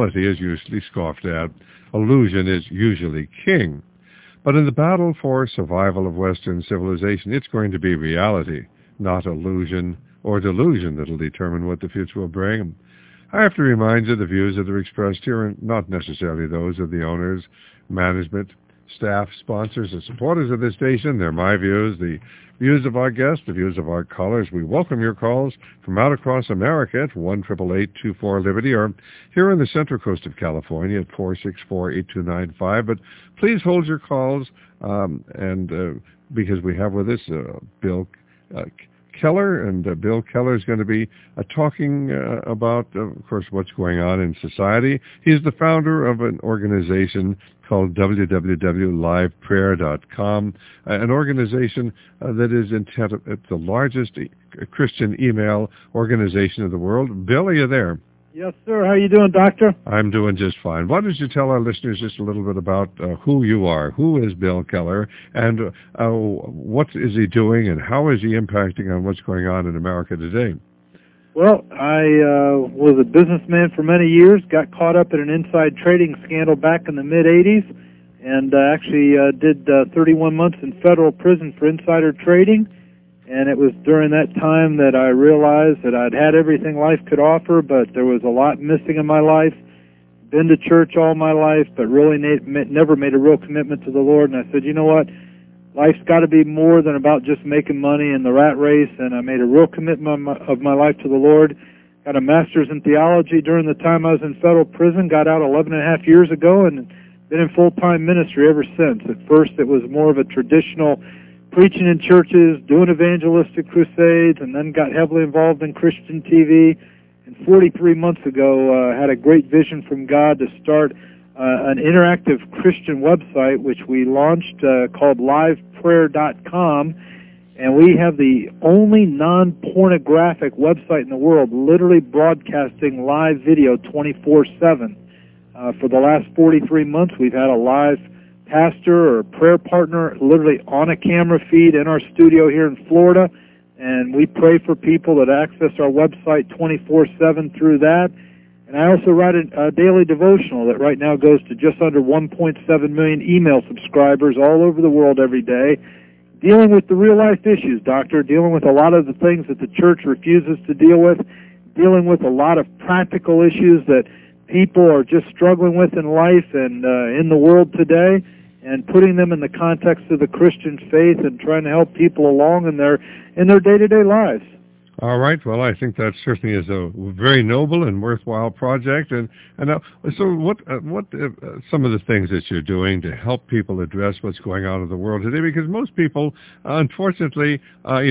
reality is usually scoffed at. Illusion is usually king. But in the battle for survival of Western civilization, it's going to be reality, not illusion or delusion that'll determine what the future will bring. I have to remind you the views that are expressed here are not necessarily those of the owners, management, staff, sponsors, and supporters of this station. They're my views, the views of our guests, the views of our callers. We welcome your calls from out across America at 1-888-24-LIBERTY or here on the Central Coast of California at 464-8295. But please hold your calls, because we have with us Bill Keller, and Bill Keller is going to be talking about, of course, what's going on in society. He's the founder of an organization called www.liveprayer.com, an organization that is it's the largest Christian email organization in the world. Bill, are you there? Yes, sir. How are you doing, Doctor? I'm doing just fine. Why don't you tell our listeners just a little bit about who you are? Who is Bill Keller, and what is he doing, and how is he impacting on what's going on in America today? Well, I was a businessman for many years, got caught up in an inside trading scandal back in the mid-'80s, and actually did 31 months in federal prison for insider trading. And it was during that time that I realized that I'd had everything life could offer, but there was a lot missing in my life. Been to church all my life, but really never made a real commitment to the Lord. And I said, you know what? Life's got to be more than about just making money in the rat race. And I made a real commitment of my life to the Lord. Got a master's in theology during the time I was in federal prison. Got out 11 and a half years ago and been in full-time ministry ever since. At first, it was more of a traditional preaching in churches, doing evangelistic crusades, and then got heavily involved in Christian TV. And 43 months ago, had a great vision from God to start an interactive Christian website, which we launched called LivePrayer.com. And we have the only non-pornographic website in the world, literally broadcasting live video 24/7. For the last 43 months, we've had a live pastor or prayer partner literally on a camera feed in our studio here in Florida, and we pray for people that access our website 24/7 through that. And I also write a daily devotional that right now goes to just under 1.7 million email subscribers all over the world every day, dealing with the real-life issues, Doctor, dealing with a lot of the things that the church refuses to deal with, dealing with a lot of practical issues that people are just struggling with in life and in the world today, and putting them in the context of the Christian faith and trying to help people along in their day-to-day lives. All right. Well, I think that certainly is a very noble and worthwhile project. And so what some of the things that you're doing to help people address what's going on in the world today? Because most people, unfortunately, they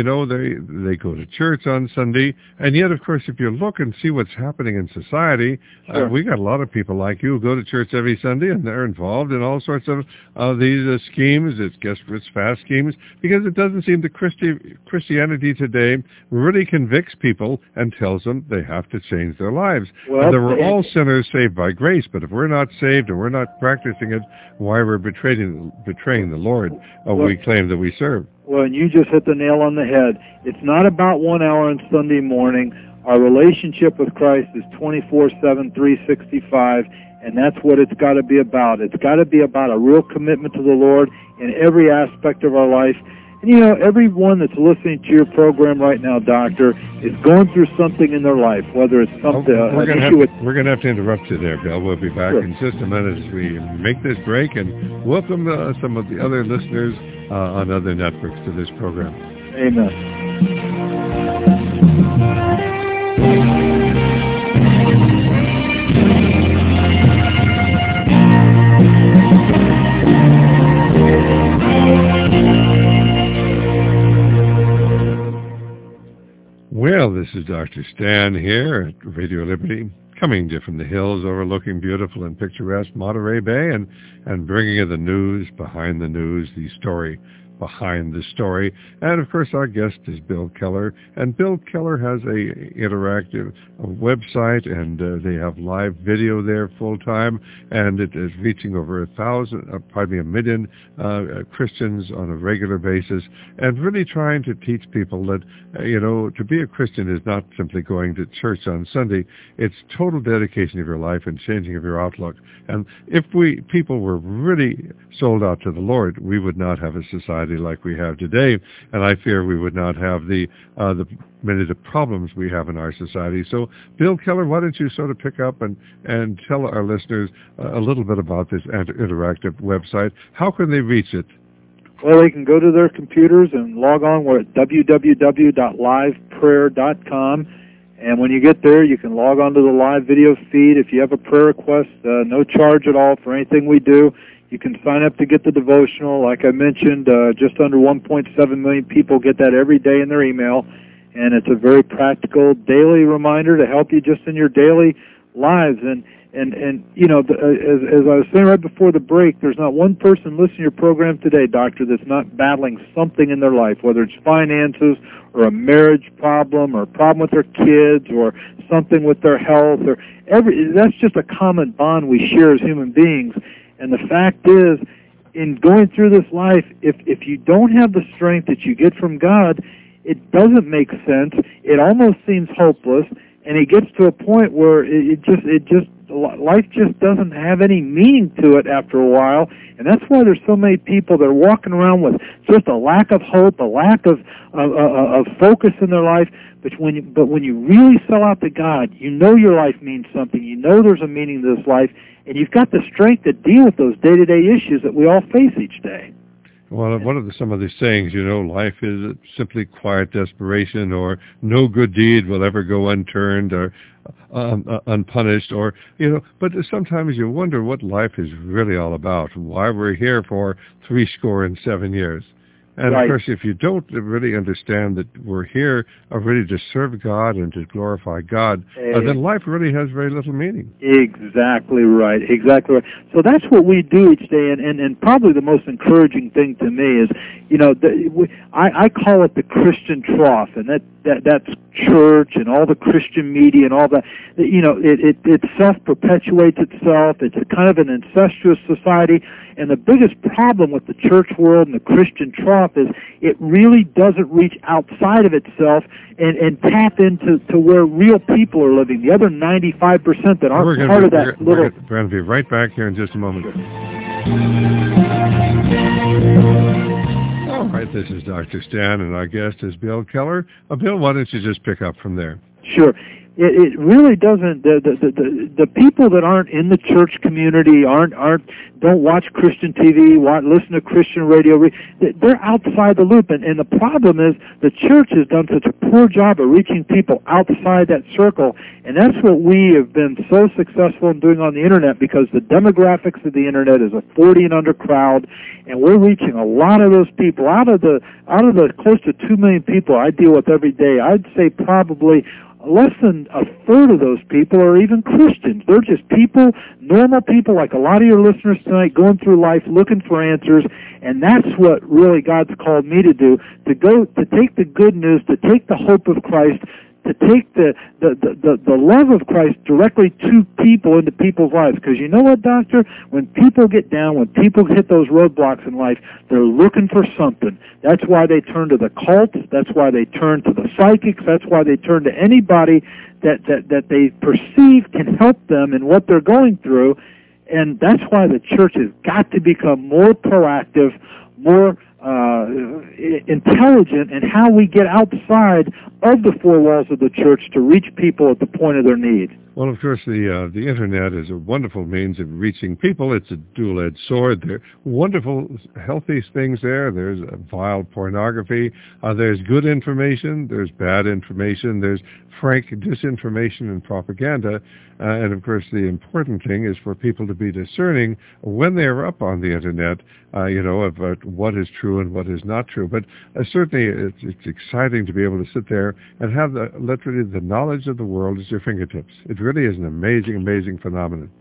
go to church on Sunday, and yet, of course, if you look and see what's happening in society, sure. We got a lot of people like you who go to church every Sunday, and they're involved in all sorts of these schemes. It's guest-rich fast schemes, because it doesn't seem that Christianity today really convicts people and tells them they have to change their lives. Well, that we're all sinners saved by grace, but if we're not saved and we're not practicing it, why we're betraying the Lord we claim that we serve. Well, and you just hit the nail on the head. It's not about 1 hour on Sunday morning. Our relationship with Christ is 24/7, 365, and that's what it's got to be about. It's got to be about a real commitment to the Lord in every aspect of our life. And, everyone that's listening to your program right now, Doctor, is going through something in their life, whether it's something we're going to have to interrupt you there, Bill. We'll be back in just a minute as we make this break and welcome some of the other listeners on other networks to this program. Amen. Well, this is Dr. Stan here at Radio Liberty, coming to you from the hills overlooking beautiful and picturesque Monterey Bay and bringing you the news behind the news, the story behind the story. And, of course, our guest is Bill Keller. And Bill Keller has a interactive website, and they have live video there full-time, and it is reaching over 1 million Christians on a regular basis, and really trying to teach people that, to be a Christian is not simply going to church on Sunday. It's total dedication of your life and changing of your outlook. And if people were really sold out to the Lord, we would not have a society like we have today, and I fear we would not have the many of the problems we have in our society. So, Bill Keller, why don't you sort of pick up and tell our listeners a little bit about this interactive website. How can they reach it? Well, they can go to their computers and log on. We're at www.liveprayer.com. And when you get there, you can log on to the live video feed. If you have a prayer request, no charge at all for anything we do. You can sign up to get the devotional. Like I mentioned, just under 1.7 million people get that every day in their email. And it's a very practical daily reminder to help you just in your daily lives. And as I was saying right before the break, there's not one person listening to your program today, Doctor, that's not battling something in their life, whether it's finances or a marriage problem or a problem with their kids or something with their health. That's just a common bond we share as human beings. And the fact is, in going through this life, if you don't have the strength that you get from God, it doesn't make sense. It almost seems hopeless, and it gets to a point where life just doesn't have any meaning to it after a while, and that's why there's so many people that are walking around with just a lack of hope, a lack of focus in their life. But when you really sell out to God, you know your life means something. You know there's a meaning to this life, and you've got the strength to deal with those day-to-day issues that we all face each day. Well, one of some of the sayings, life is simply quiet desperation, or no good deed will ever go unturned or unpunished, but sometimes you wonder what life is really all about, why we're here for 67 years. And, right. Of course, if you don't really understand that we're here really to serve God and to glorify God, then life really has very little meaning. Exactly right. Exactly right. So that's what we do each day, and probably the most encouraging thing to me is, I call it the Christian trough, and that's church and all the Christian media and all that. It self-perpetuates itself. It's a kind of an incestuous society. And the biggest problem with the church world and the Christian trough is it really doesn't reach outside of itself and tap into where real people are living. The other 95% that aren't part of that little... We're going to be right back here in just a moment. All right, this is Dr. Stan, and our guest is Bill Keller. Bill, why don't you just pick up from there? Sure. It really doesn't. The people that aren't in the church community don't watch Christian TV, listen to Christian radio. They're outside the loop, and the problem is the church has done such a poor job of reaching people outside that circle, and that's what we have been so successful in doing on the internet, because the demographics of the internet is a 40 and under crowd, and we're reaching a lot of those people out of the close to 2 million people I deal with every day. I'd say probably less than a third of those people are even Christians. They're just people, normal people like a lot of your listeners tonight, going through life looking for answers, and that's what really God's called me to do, to take the good news, to take the hope of Christ, to take the love of Christ directly to people, into people's lives. Because you know what, Doctor? When people get down, when people hit those roadblocks in life, they're looking for something. That's why they turn to the cults. That's why they turn to the psychics. That's why they turn to anybody that they perceive can help them in what they're going through. And that's why the church has got to become more proactive, more intelligent in how we get outside of the four walls of the church to reach people at the point of their need. Well, of course, the Internet is a wonderful means of reaching people. It's a dual-edged sword. There are wonderful, healthy things there. There's vile pornography. There's good information. There's bad information. There's frank disinformation and propaganda. And, of course, the important thing is for people to be discerning when they're up on the Internet, about what is true and what is not true. But certainly it's exciting to be able to sit there and have literally the knowledge of the world at your fingertips. It really is an amazing, amazing phenomenon.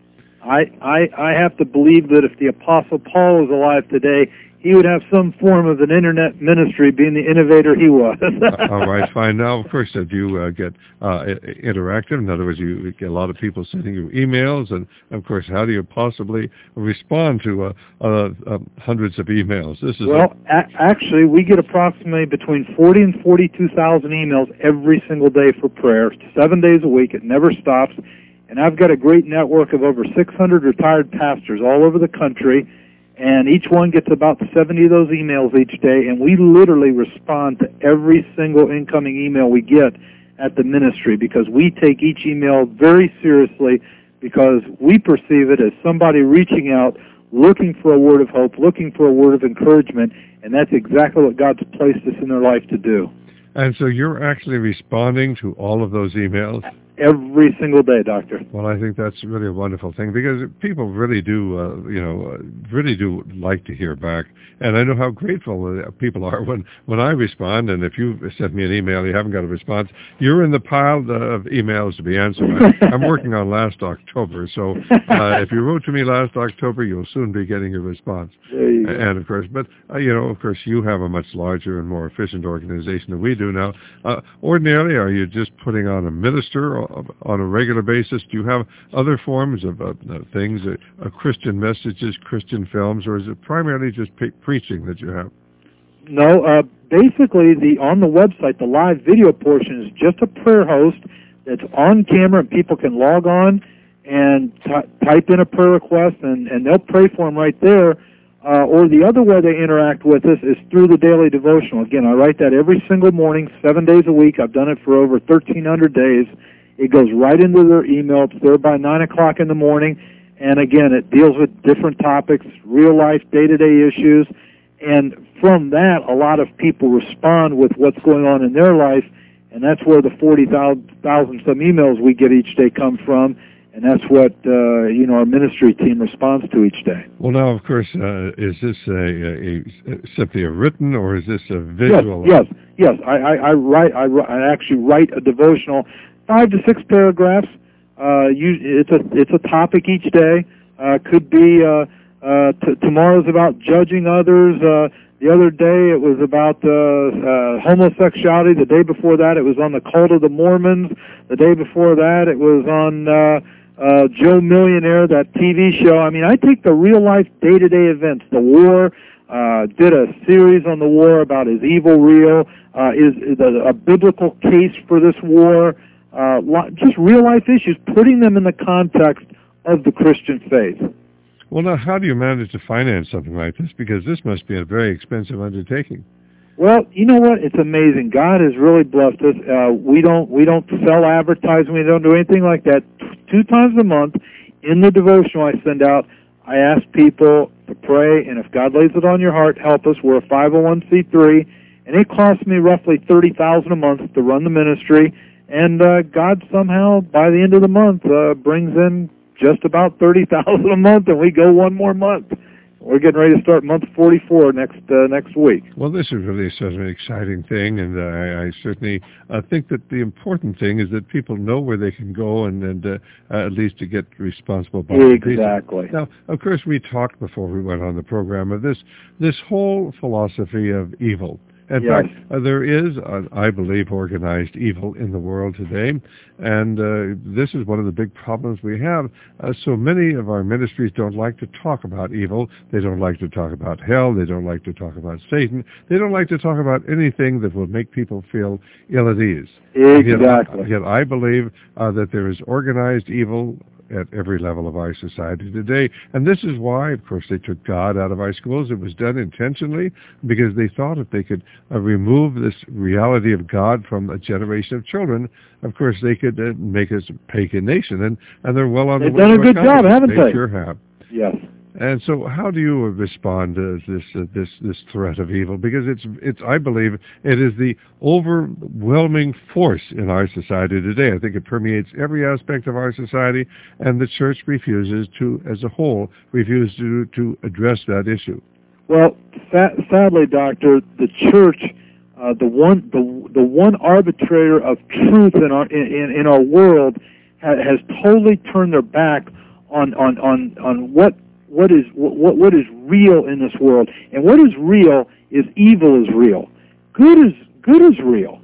I have to believe that if the Apostle Paul was alive today, he would have some form of an internet ministry, being the innovator he was. All right, fine. Now, of course, do you get interactive? In other words, you get a lot of people sending you emails, and of course, how do you possibly respond to hundreds of emails? This is actually, we get approximately between 40 and 42,000 emails every single day for prayer, 7 days a week. It never stops, and I've got a great network of over 600 retired pastors all over the country. And each one gets about 70 of those emails each day, and we literally respond to every single incoming email we get at the ministry, because we take each email very seriously, because we perceive it as somebody reaching out, looking for a word of hope, looking for a word of encouragement, and that's exactly what God's placed us in their life to do. And so you're actually responding to all of those emails? Every single day, Doctor. Well, I think that's really a wonderful thing, because people really do, really do like to hear back. And I know how grateful people are when I respond. And if you sent me an email, you haven't got a response, you're in the pile of emails to be answered. I'm working on last October, so if you wrote to me last October, you'll soon be getting a response. And of course, but of course, you have a much larger and more efficient organization than we do now. Ordinarily, are you just putting on a minister on a regular basis? Do you have other forms of things, Christian messages, Christian films, or is it primarily just preaching that you have? No, basically, on the website, the live video portion is just a prayer host that's on camera, and people can log on and type in a prayer request, and they'll pray for them right there. Or the other way they interact with us is through the daily devotional. Again, I write that every single morning, 7 days a week. I've done it for over 1,300 days. It goes right into their email. It's there by 9 o'clock in the morning. And again, it deals with different topics, real-life, day-to-day issues. And from that, a lot of people respond with what's going on in their life. And that's where the 40,000-some emails we get each day come from. And that's what our ministry team responds to each day. Well, now, of course, is this simply a written, or is this a visual? Yes. I actually write a devotional, 5 to 6 paragraphs. It's a topic each day. Could be tomorrow's about judging others. The other day it was about homosexuality. The day before that it was on the cult of the Mormons. The day before that it was on Joe Millionaire, that TV show. I mean, I take the real-life, day-to-day events. The war, did a series on the war about is evil real, is a biblical case for this war, just real-life issues, putting them in the context of the Christian faith. Well, now, how do you manage to finance something like this? Because this must be a very expensive undertaking. Well, you know what? It's amazing. God has really blessed us. We don't sell advertising. We don't do anything like that. 2 times a month, in the devotional I send out, I ask people to pray, and if God lays it on your heart, help us. We're a 501c3, and it costs me roughly $30,000 a month to run the ministry. And God somehow, by the end of the month, brings in just about $30,000 a month, and we go one more month. We're getting ready to start month 44 next week. Well, this is really such an exciting thing, and I certainly think that the important thing is that people know where they can go and at least to get responsible. Exactly. Now, of course, we talked before we went on the program of this whole philosophy of evil. In fact, there is, I believe, organized evil in the world today, and this is one of the big problems we have. So many of our ministries don't like to talk about evil. They don't like to talk about hell. They don't like to talk about Satan. They don't like to talk about anything that will make people feel ill at ease. Exactly. Yet I believe that there is organized evil at every level of our society today. And this is why, of course, they took God out of our schools. It was done intentionally because they thought if they could remove this reality of God from a generation of children, of course, they could make us a pagan nation. And they're well on the way. They've done a good job, haven't they? They sure have. Yes. And so how do you respond to this threat of evil? Because it's I believe it is the overwhelming force in our society today. I think it permeates every aspect of our society, and the church refuses to, as a whole, to address that issue. Well, sadly, Doctor, the church, the one arbitrator of truth in our world, has totally turned their back on what is real in this world. And what is real is evil is real. Good is real.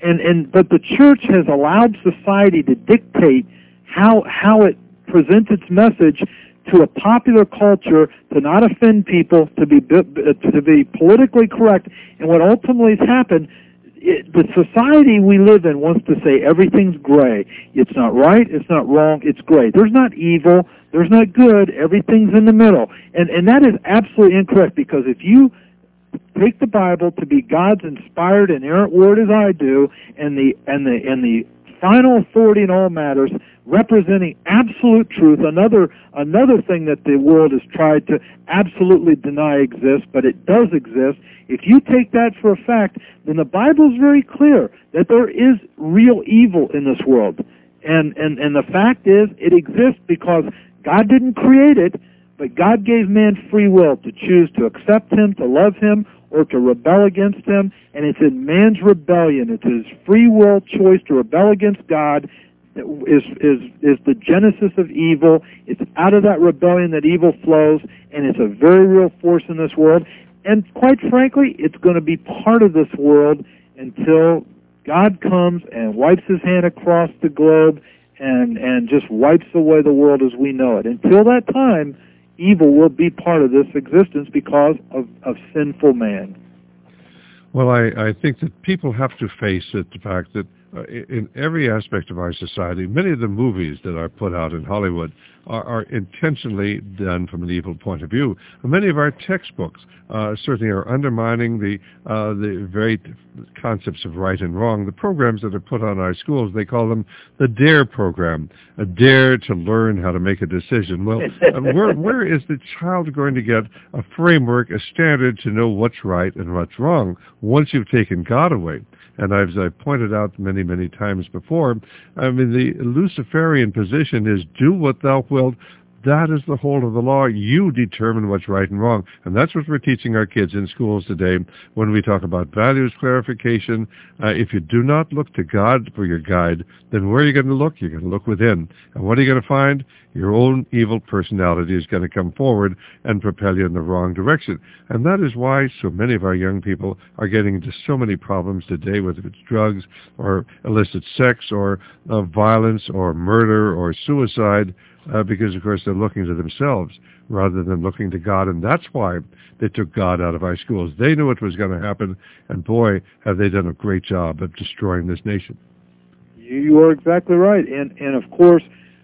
But the church has allowed society to dictate how it presents its message to a popular culture, to not offend people, to be politically correct. And what ultimately has happened, the society we live in wants to say everything's gray. It's not right, it's not wrong, it's gray. There's not evil, there's not good, everything's in the middle. And that is absolutely incorrect, because if you take the Bible to be God's inspired, inerrant word as I do, and the final authority in all matters, representing absolute truth, another thing that the world has tried to absolutely deny exists, but it does exist. If you take that for a fact, then the Bible is very clear that there is real evil in this world. And the fact is, it exists because God didn't create it, but God gave man free will to choose to accept Him, to love Him, or to rebel against Him, and it's in man's rebellion. It's his free will choice to rebel against God that is the genesis of evil. It's out of that rebellion that evil flows, and it's a very real force in this world. And quite frankly, it's going to be part of this world until God comes and wipes His hand across the globe and just wipes away the world as we know it. Until that time, evil will be part of this existence because of sinful man. Well, I think that people have to face the fact that in every aspect of our society, many of the movies that are put out in Hollywood are intentionally done from an evil point of view. Many of our textbooks certainly are undermining the very concepts of right and wrong. The programs that are put on our schools, they call them the DARE program, a dare to learn how to make a decision. Well, where is the child going to get a framework, a standard to know what's right and what's wrong once you've taken God away? And as I've pointed out many, many times before, I mean, the Luciferian position is do what thou wilt. That is the whole of the law. You determine what's right and wrong. And that's what we're teaching our kids in schools today when we talk about values clarification. If you do not look to God for your guide, then where are you going to look? You're going to look within. And what are you going to find? Your own evil personality is going to come forward and propel you in the wrong direction. And that is why so many of our young people are getting into so many problems today, whether it's drugs or illicit sex or violence or murder or suicide, because, of course, they're looking to themselves rather than looking to God. And that's why they took God out of our schools. They knew it was going to happen, and boy, have they done a great job of destroying this nation. You are exactly right. And of course,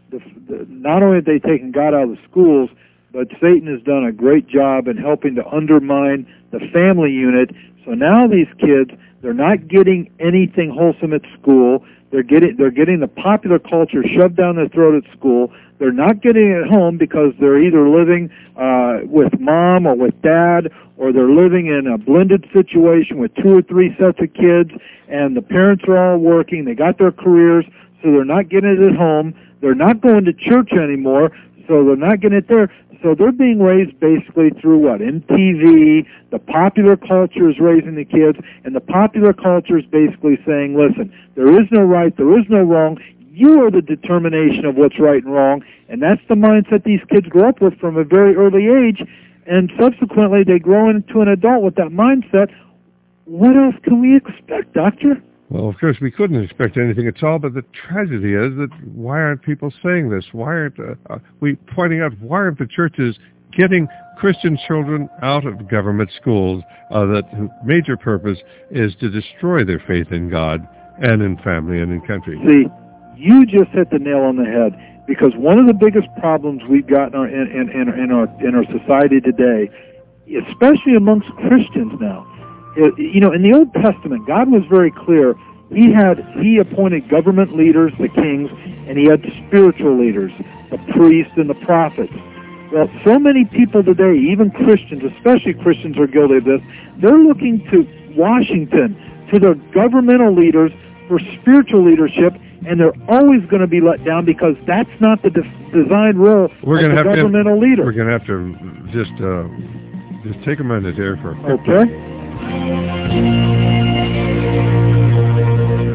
not only have they taken God out of the schools, but Satan has done a great job in helping to undermine the family unit. So now these kids, they're not getting anything wholesome at school. They're getting the popular culture shoved down their throat at school. They're not getting it at home because they're either living with mom or with dad, or they're living in a blended situation with 2 or 3 sets of kids, and the parents are all working. They got their careers, so they're not getting it at home. They're not going to church anymore, so they're not getting it there. So they're being raised basically through what? MTV, the popular culture is raising the kids, and the popular culture is basically saying, listen, there is no right, there is no wrong. You are the determination of what's right and wrong, and that's the mindset these kids grow up with from a very early age, and subsequently they grow into an adult with that mindset. What else can we expect, Doctor? Well, of course, we couldn't expect anything at all, but the tragedy is that why aren't people saying this? Why aren't we pointing out, why aren't the churches getting Christian children out of government schools that whose major purpose is to destroy their faith in God and in family and in country? See, you just hit the nail on the head, because one of the biggest problems we've got in our society today, especially amongst Christians now, you know, in the Old Testament, God was very clear. He appointed government leaders, the kings, and he had spiritual leaders, the priests and the prophets. Well, so many people today, even Christians, especially Christians, are guilty of this. They're looking to Washington, to their governmental leaders for spiritual leadership, and they're always going to be let down because that's not the designed role of the governmental leader. We're going to have to just take a minute here for a quick break.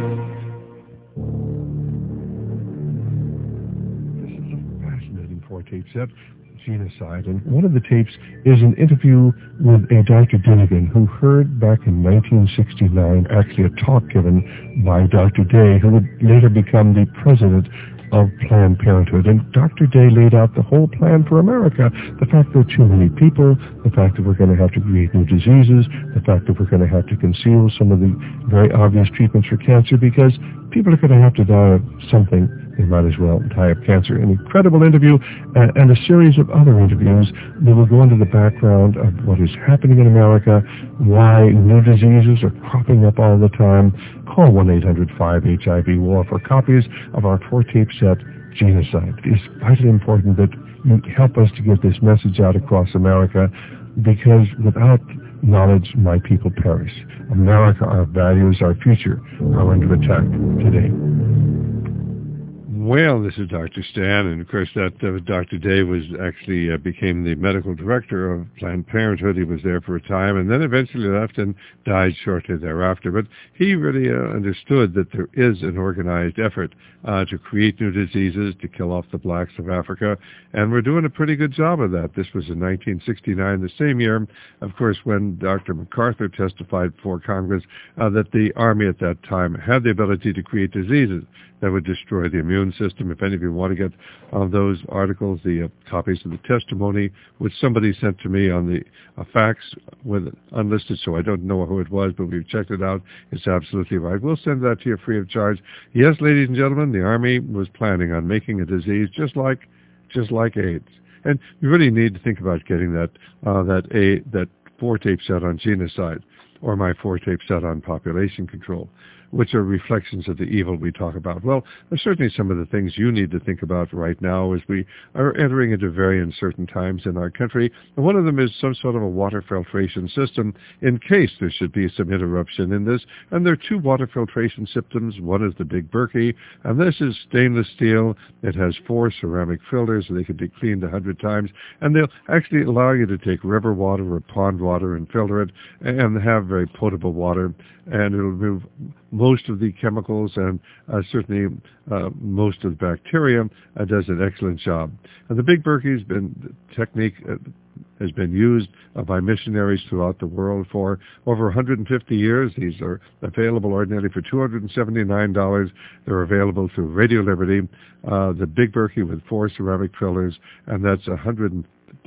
This is a fascinating tape set, Genocide. And one of the tapes is an interview with a Dr. Dinnigan, who heard back in 1969 actually a talk given by Dr. Day, who would later become the president of Planned Parenthood. And Dr. Day laid out the whole plan for America. The fact there are too many people, the fact that we're going to have to create new diseases, the fact that we're going to have to conceal some of the very obvious treatments for cancer, because people are going to have to die of something. They might as well die of cancer. An incredible interview and a series of other interviews that will go into the background of what is happening in America, why new diseases are cropping up all the time. Call 1-800-5-HIV-WAR for copies of our 4-tape set, Genocide. It's vitally important that you help us to get this message out across America, because without knowledge, my people perish. America, our values, our future are under attack today. Well, this is Dr. Stan, and of course that Dr. Day was actually became the medical director of Planned Parenthood. He was there for a time and then eventually left and died shortly thereafter. But he really understood that there is an organized effort to create new diseases, to kill off the blacks of Africa, and we're doing a pretty good job of that. This was in 1969, the same year, of course, when Dr. MacArthur testified before Congress that the Army at that time had the ability to create diseases that would destroy the immune system. If any of you want to get those articles, the copies of the testimony, which somebody sent to me on the fax with unlisted, so I don't know who it was, but we've checked it out. It's absolutely right. We'll send that to you free of charge. Yes, ladies and gentlemen, the Army was planning on making a disease just like AIDS. And you really need to think about getting that 4-tape set on genocide, or my 4-tape set on population control, which are reflections of the evil we talk about. Well, there's certainly some of the things you need to think about right now as we are entering into very uncertain times in our country. And one of them is some sort of a water filtration system in case there should be some interruption in this. And there are 2 water filtration systems. One is the Big Berkey, and this is stainless steel. It has 4 ceramic filters, so they can be cleaned 100 times. And they'll actually allow you to take river water or pond water and filter it and have very potable water. And it'll remove most of the chemicals and certainly most of the bacteria. Does an excellent job. And the Big Berkey's technique has been used by missionaries throughout the world for over 150 years. These are available ordinarily for $279. They're available through Radio Liberty. The Big Berkey with 4 ceramic filters, and that's $239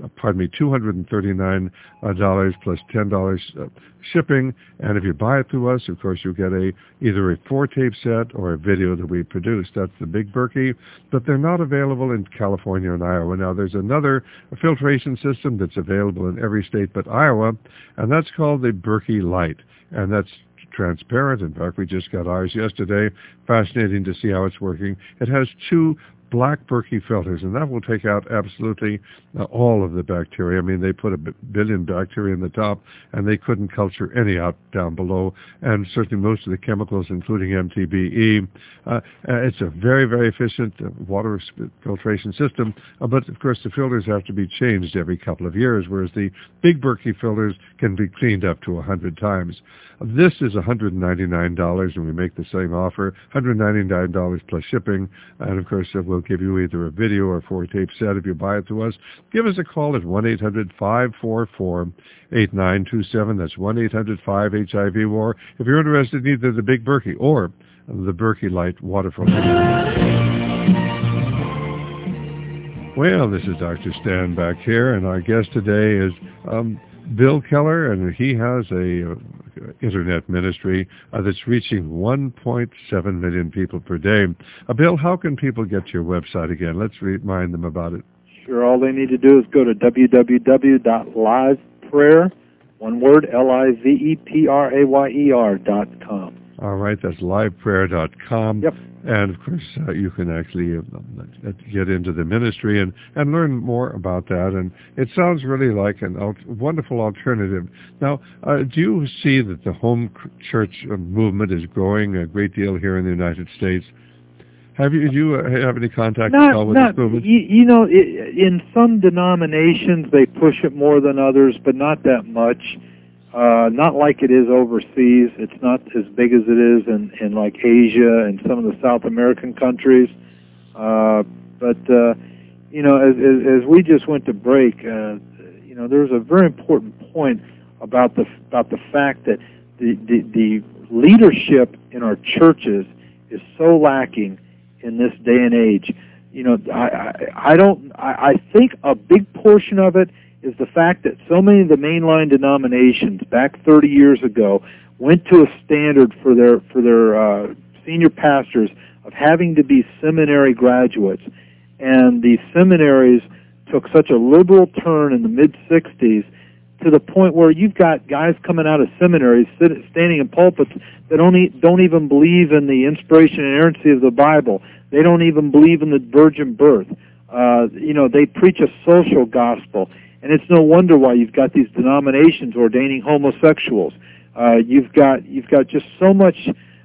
plus $10 shipping. And if you buy it through us, of course, you'll get either a 4-tape set or a video that we produced. That's the Big Berkey, but they're not available in California and Iowa. Now, there's another filtration system that's available in every state but Iowa, and that's called the Berkey Light, and that's transparent. In fact, we just got ours yesterday. Fascinating to see how it's working. It has 2 black Berkey filters, and that will take out absolutely all of the bacteria. I mean, they put 1 billion bacteria in the top, and they couldn't culture any out down below, and certainly most of the chemicals, including MTBE. It's a very, very efficient water filtration system, but of course the filters have to be changed every couple of years, whereas the Big Berkey filters can be cleaned up to 100 times. This is $199, and we make the same offer, $199 plus shipping, and of course we'll give you either a video or 4-tape set if you buy it through us. Give us a call at 1-800-544-8927. That's 1-800-5-HIV-WAR if you're interested in either the Big Berkey or the Berkey Light water filtration. Well, this is Dr. Stan back here, and our guest today is Bill Keller, and he has a internet ministry that's reaching 1.7 million people per day. Bill, how can people get to your website again? Let's remind them about it. Sure. All they need to do is go to www.liveprayer, one word, liveprayer.com. All right, that's liveprayer.com. Yep. And, of course, you can actually get into the ministry and learn more about that. And it sounds really like a wonderful alternative. Now, do you see that the home church movement is growing a great deal here in the United States? Do you have any contact at all with this movement? In some denominations, they push it more than others, but not that much. Not like it is overseas. It's not as big as it is in like Asia and some of the South American countries. But as we just went to break, there's a very important point about the fact that the leadership in our churches is so lacking in this day and age. I think a big portion of it is the fact that so many of the mainline denominations back 30 years ago went to a standard for their senior pastors of having to be seminary graduates, and these seminaries took such a liberal turn in the mid-'60s to the point where you've got guys coming out of seminaries standing in pulpits that don't even believe in the inspiration and inerrancy of the Bible. They don't even believe in the virgin birth. They preach a social gospel, and it's no wonder why you've got these denominations ordaining homosexuals. You've got just so much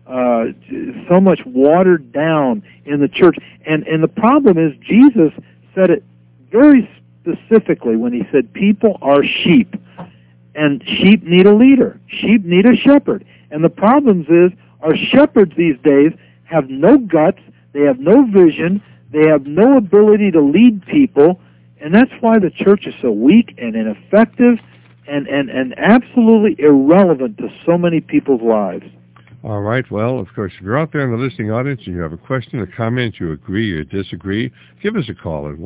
watered down in the church, and the problem is Jesus said it very specifically when he said people are sheep, and sheep need a leader. Sheep need a shepherd. And the problem is our shepherds these days have no guts, they have no vision, they have no ability to lead people, and that's why the church is so weak and ineffective and absolutely irrelevant to so many people's lives. All right. Well, of course, if you're out there in the listening audience and you have a question, a comment, you agree or disagree, give us a call at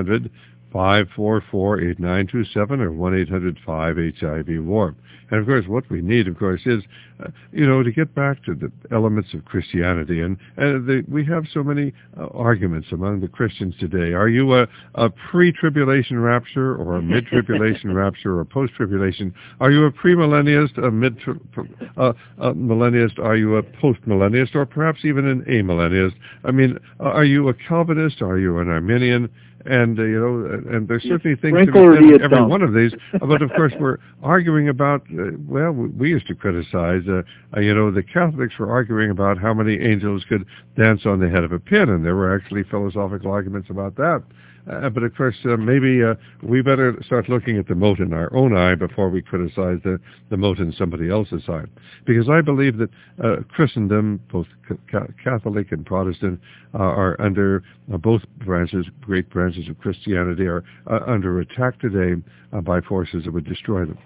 1-800-544-8927 or 1-800-5HIV-WARP. And, of course, what we need, of course, is, to get back to the elements of Christianity. And we have so many arguments among the Christians today. Are you a pre-tribulation rapture or a mid-tribulation rapture or post-tribulation? Are you a premillennialist, a millennialist? Are you a post-millennialist, or perhaps even an amillennialist? I mean, are you a Calvinist? Are you an Arminian? And, and there's certainly things to be said in every one of these. But, of course, we're arguing about, we used to criticize, the Catholics were arguing about how many angels could dance on the head of a pin, and there were actually philosophical arguments about that. But, of course, maybe we better start looking at the mote in our own eye before we criticize the mote in somebody else's eye. Because I believe that Christendom, both Catholic and Protestant, are under both great branches of Christianity, are under attack today by forces that would destroy them.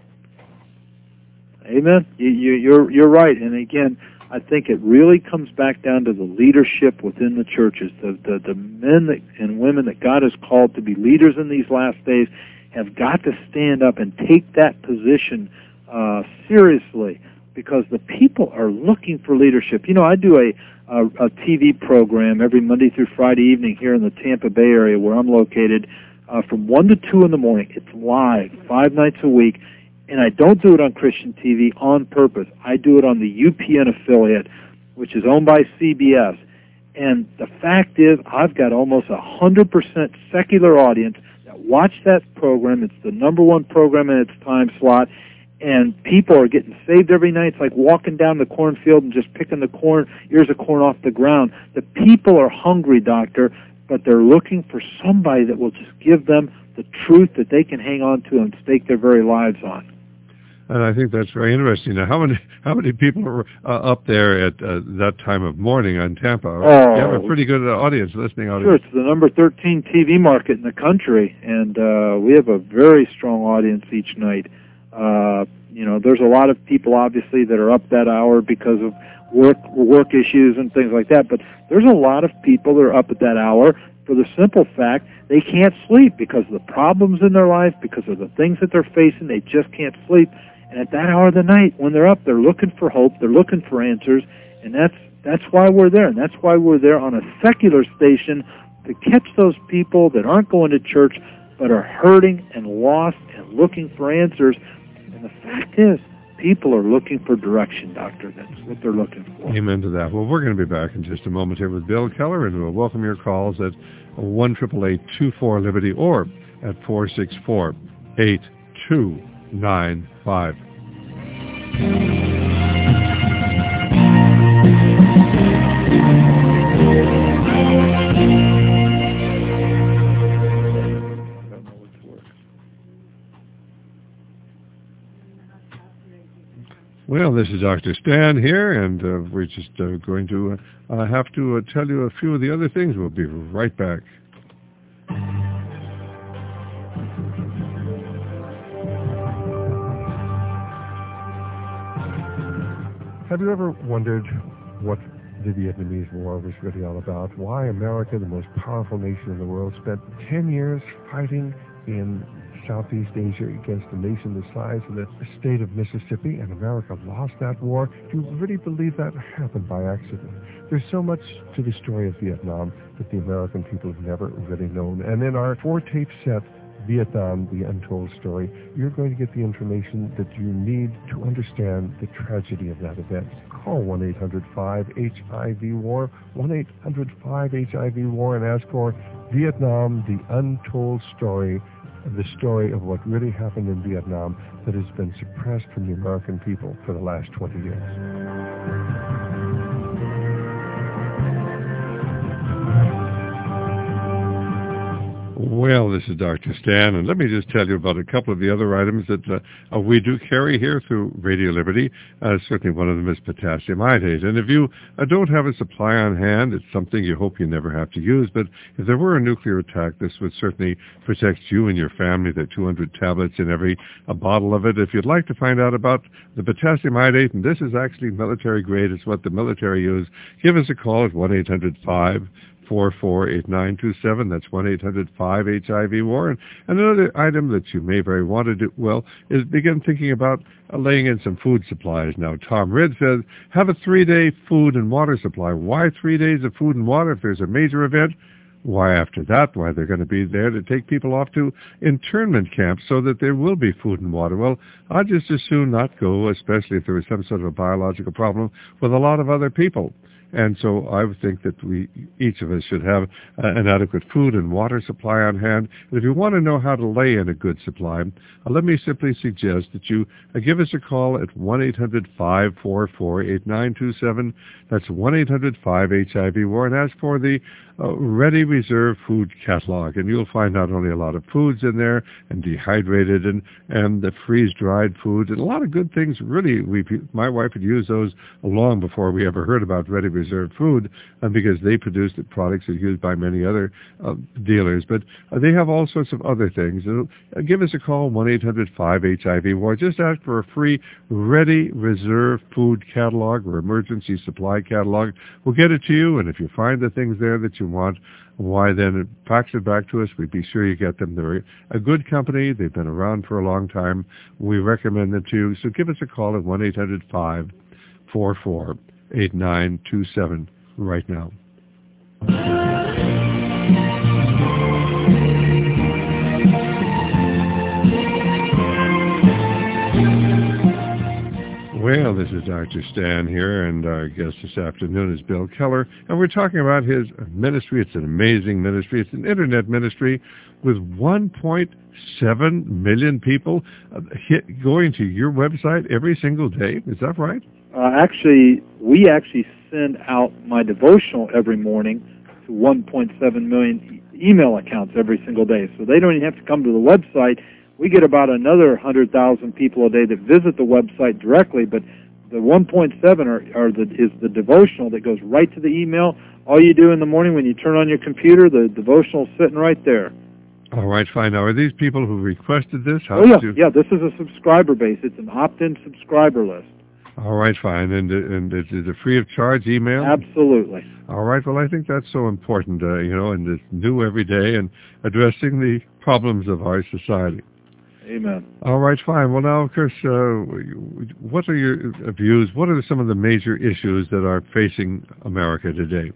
Amen. You're right. And again, I think it really comes back down to the leadership within the churches. The men and women that God has called to be leaders in these last days have got to stand up and take that position seriously, because the people are looking for leadership. I do a TV program every Monday through Friday evening here in the Tampa Bay area where I'm located from 1 to 2 in the morning. It's live 5 nights a week. And I don't do it on Christian TV on purpose. I do it on the UPN affiliate, which is owned by CBS. And the fact is, I've got almost 100% secular audience that watch that program. It's the #1 program in its time slot. And people are getting saved every night. It's like walking down the cornfield and just picking the ears of corn off the ground. The people are hungry, Doctor, but they're looking for somebody that will just give them the truth that they can hang on to and stake their very lives on. And I think that's very interesting. Now, how many people are up there at that time of morning on Tampa? You have a pretty good listening audience. Sure, it's the number 13 TV market in the country, and we have a very strong audience each night. There's a lot of people, obviously, that are up that hour because of work issues and things like that, but there's a lot of people that are up at that hour for the simple fact they can't sleep because of the problems in their life, because of the things that they're facing. They just can't sleep. And at that hour of the night, when they're up, they're looking for hope, they're looking for answers, and that's why we're there. And that's why we're there on a secular station to catch those people that aren't going to church but are hurting and lost and looking for answers. And the fact is, people are looking for direction, Doctor. That's what they're looking for. Amen to that. Well, we're going to be back in just a moment here with Bill Keller, and we'll welcome your calls at 1-888-24-LIBERTY or at 464-8295. Well, this is Dr. Stan here, and we're just going to have to tell you a few of the other things. We'll be right back. Have you ever wondered what the Vietnamese War was really all about? Why America, the most powerful nation in the world, spent 10 years fighting in Southeast Asia against a nation the size of the state of Mississippi, and America lost that war? Do you really believe that happened by accident? There's so much to the story of Vietnam that the American people have never really known. And in our 4-tape set, Vietnam, The Untold Story, you're going to get the information that you need to understand the tragedy of that event. Call 1-800-5HIV-WAR, 1-800-5HIV-WAR, and ask for Vietnam, The Untold Story, the story of what really happened in Vietnam that has been suppressed from the American people for the last 20 years. Well, this is Dr. Stan, and let me just tell you about a couple of the other items that we do carry here through Radio Liberty. Certainly one of them is potassium iodate. And if you don't have a supply on hand, it's something you hope you never have to use. But if there were a nuclear attack, this would certainly protect you and your family. There are 200 tablets in every bottle of it. If you'd like to find out about the potassium iodate, and this is actually military grade, it's what the military use, give us a call at 1-800-544-8927. That's 1-800-5HIV-WAR. And another item that you may very want to do, well, is begin thinking about laying in some food supplies. Now, Tom Red says, have a 3-day food and water supply. Why 3 days of food and water if there's a major event? Why after that? Why they're going to be there to take people off to internment camps so that there will be food and water. Well, I'd just as soon not go, especially if there was some sort of a biological problem with a lot of other people. And so I would think that each of us should have an adequate food and water supply on hand. And if you want to know how to lay in a good supply, let me simply suggest that you give us a call at 1-800-544-8927. That's 1-800-5HIV-WAR, and ask for the Ready Reserve Food Catalog. And you'll find not only a lot of foods in there, and dehydrated and the freeze-dried foods, and a lot of good things. Really, my wife had used those long before we ever heard about Ready Reserve Food, because they produce the products that are used by many other dealers. But they have all sorts of other things. Give us a call, 1-800-5HIV-WAR. Just ask for a free Ready Reserve Food Catalog or Emergency Supply Catalog. We'll get it to you, and if you find the things there that you want, why then fax it back to us. We'd be sure you get them. They're a good company. They've been around for a long time. We recommend them to you. So give us a call at 1-800-544-8927 right now. Well, this is Dr. Stan here, and our guest this afternoon is Bill Keller, and we're talking about his ministry. It's an amazing ministry. It's an internet ministry with 1.7 million people going to your website every single day. Is that right? We actually send out my devotional every morning to 1.7 million email accounts every single day, so they don't even have to come to the website. We get about another 100,000 people a day that visit the website directly, but the 1.7 is the devotional that goes right to the email. All you do in the morning when you turn on your computer, the devotional's sitting right there. All right, fine. Now, are these people who requested this? Yeah, this is a subscriber base. It's an opt-in subscriber list. All right, fine. And is it a free of charge email? Absolutely. All right. Well, I think that's so important, and it's new every day and addressing the problems of our society. Amen. All right, fine. Well, now, Chris, what are your views? What are some of the major issues that are facing America today?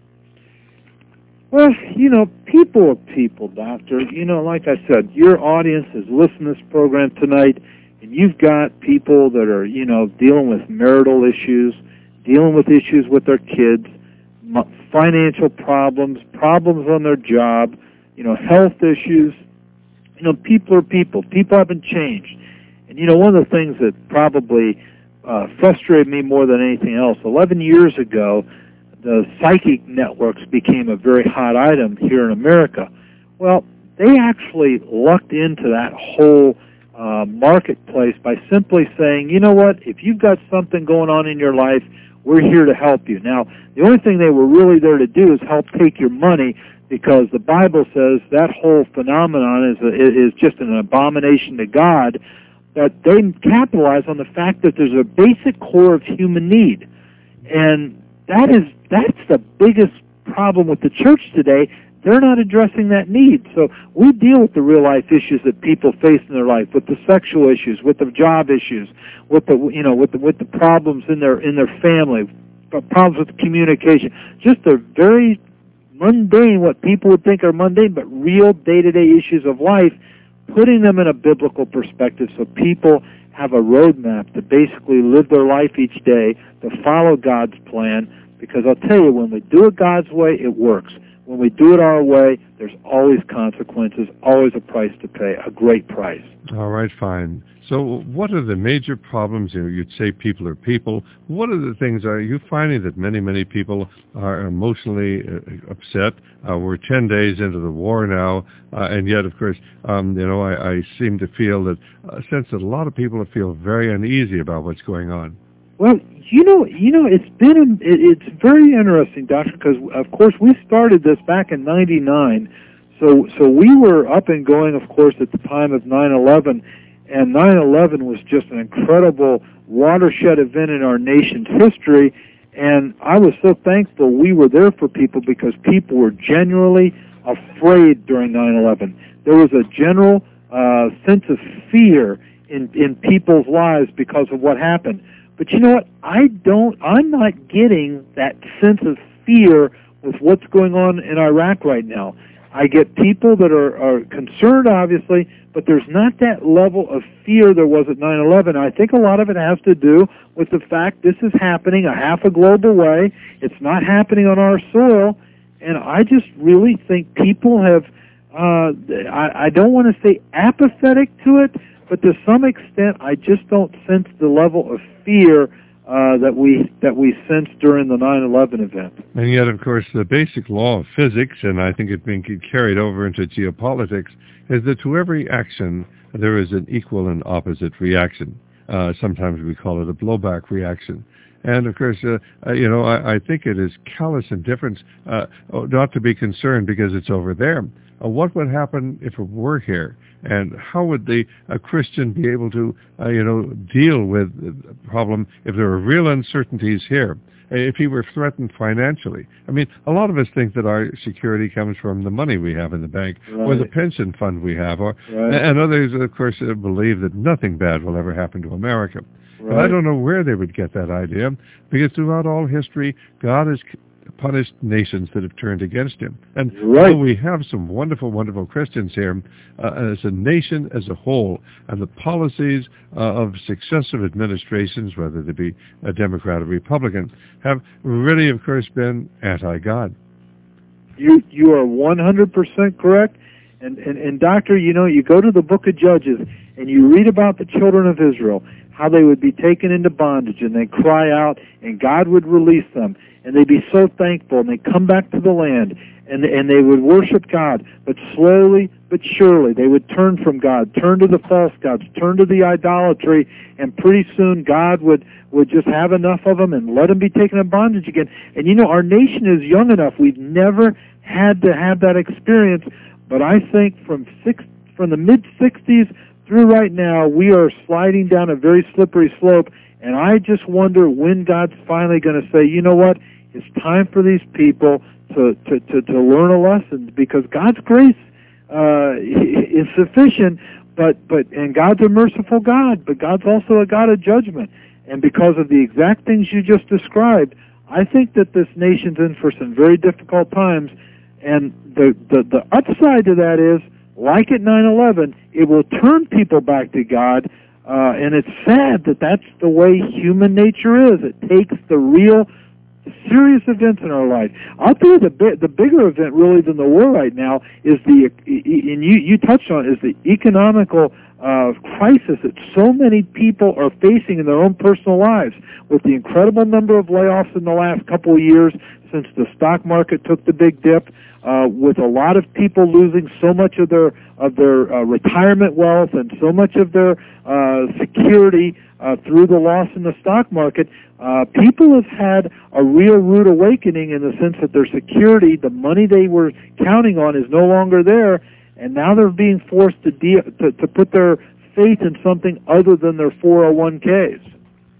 Well, people are people, Doctor. Like I said, your audience is listening to this program tonight, and you've got people that are, dealing with marital issues, dealing with issues with their kids, financial problems on their job, health issues. People are people. People haven't changed. And, one of the things that probably frustrated me more than anything else, 11 years ago, the psychic networks became a very hot item here in America. Well, they actually lucked into that whole marketplace by simply saying, you know what, if you've got something going on in your life, we're here to help you. Now, the only thing they were really there to do is help take your money, because the Bible says that whole phenomenon is just an abomination to God. But they capitalize on the fact that there's a basic core of human need. And that's the biggest problem with the church today. They're not addressing that need. So we deal with the real life issues that people face in their life, with the sexual issues, with the job issues, with the with the problems in their family, problems with communication. Just the very mundane, what people would think are mundane, but real day-to-day issues of life, putting them in a biblical perspective so people have a roadmap to basically live their life each day, to follow God's plan. Because I'll tell you, when we do it God's way, it works. When we do it our way, there's always consequences, always a price to pay, a great price. All right, fine. So what are the major problems? You'd say people are people. What are the things? Are you finding that many people are emotionally upset? We're 10 days into the war now, and yet, of course, I seem to feel that sense that a lot of people feel very uneasy about what's going on. Well, it's very interesting, Doctor, because of course we started this back in '99, so we were up and going, of course, at the time of 9/11, and 9/11 was just an incredible watershed event in our nation's history, and I was so thankful we were there for people, because people were genuinely afraid during 9/11. There was a general sense of fear in people's lives because of what happened. But you know what? I'm not getting that sense of fear with what's going on in Iraq right now. I get people that are concerned, obviously, but there's not that level of fear there was at 9/11. I think a lot of it has to do with the fact this is happening a half a globe away. It's not happening on our soil, and I just really think people have, I don't want to say apathetic to it, but to some extent, I just don't sense the level of fear that we sensed during the 9/11 event. And yet, of course, the basic law of physics, and I think it's being carried over into geopolitics, is that to every action there is an equal and opposite reaction. Sometimes we call it a blowback reaction. And, of course, I think it is callous indifference not to be concerned because it's over there. What would happen if it were here? And how would a Christian be able to, deal with the problem if there are real uncertainties here? If he were threatened financially. I mean, a lot of us think that our security comes from the money we have in the bank, right, or the pension fund we have, right, and others, of course, believe that nothing bad will ever happen to America. Right. But I don't know where they would get that idea, because throughout all history, God has punished nations that have turned against him. And right, we have some wonderful, wonderful Christians here, as a nation as a whole, and the policies of successive administrations, whether they be a Democrat or Republican, have really, of course, been anti-God. You are 100% correct. And Doctor, you go to the book of Judges, and you read about the children of Israel, how they would be taken into bondage, and they cry out, and God would release them, and they'd be so thankful, and they'd come back to the land, and they would worship God. But slowly but surely, they would turn from God, turn to the false gods, turn to the idolatry, and pretty soon God would just have enough of them and let them be taken in bondage again. And our nation is young enough. We've never had to have that experience. But I think from the mid-'60s through right now, we are sliding down a very slippery slope, and I just wonder when God's finally going to say, you know what, it's time for these people to learn a lesson, because God's grace is sufficient, and God's a merciful God, but God's also a God of judgment. And because of the exact things you just described, I think that this nation's in for some very difficult times. And the upside to that is, like at 9/11, it will turn people back to God, and it's sad that that's the way human nature is. It takes the real serious events in our life. I'll tell you the bigger event really than the war right now is and you touched on it, is the economical crisis that so many people are facing in their own personal lives, with the incredible number of layoffs in the last couple of years since the stock market took the big dip, with a lot of people losing so much of their retirement wealth and so much of their security through the loss in the stock market. People have had a real rude awakening in the sense that their security, the money they were counting on, is no longer there, and now they're being forced to put their faith in something other than their 401ks.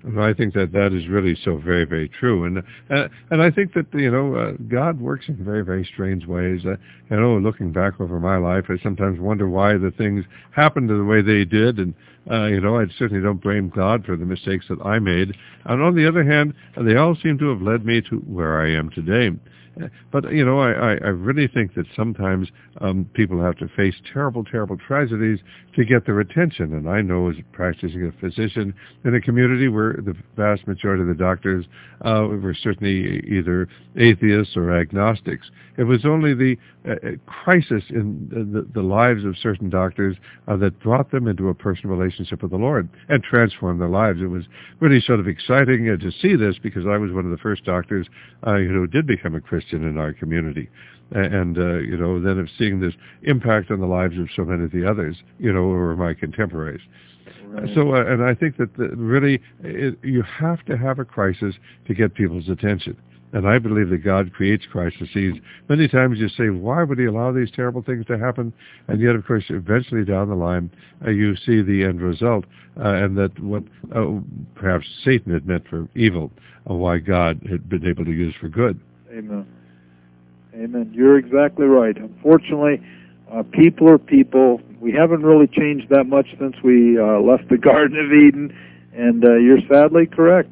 And I think that that is really so very, very true. And I think that, God works in very, very strange ways. Looking back over my life, I sometimes wonder why the things happened the way they did. And, I certainly don't blame God for the mistakes that I made. And on the other hand, they all seem to have led me to where I am today. But, I really think that sometimes people have to face terrible, terrible tragedies to get their attention. And I know, as practicing a physician in a community where the vast majority of the doctors were certainly either atheists or agnostics, it was only the crisis in the lives of certain doctors that brought them into a personal relationship with the Lord and transformed their lives. It was really sort of exciting to see this, because I was one of the first doctors who did become a Christian in our community. And, then of seeing this impact on the lives of so many of the others, who were my contemporaries. Right. So, and I think that really you have to have a crisis to get people's attention. And I believe that God creates crises. Many times you say, why would he allow these terrible things to happen? And yet, of course, eventually down the line, you see the end result, and that what perhaps Satan had meant for evil, why God had been able to use for good. Amen. Amen. You're exactly right. Unfortunately, people are people. We haven't really changed that much since we left the Garden of Eden, and you're sadly correct.